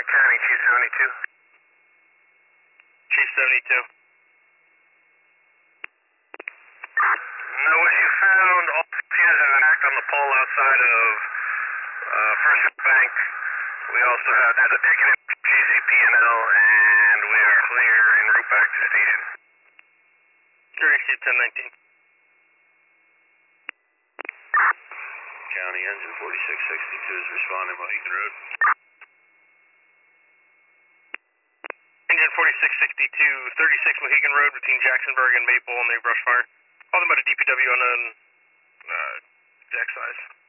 County, Chief 72. Chief 72. No issue found. All fuses have an act on the pole outside of First Bank. We also have a ticket in GCP&L, and we are clear en route back to station. Clear, Chief 1019. County engine 4662 is responding Mohegan Road. Engine 4662, 36 Mohegan Road between Jacksonburg and Maple on the brush fire. Call them about a DPW unknown deck size.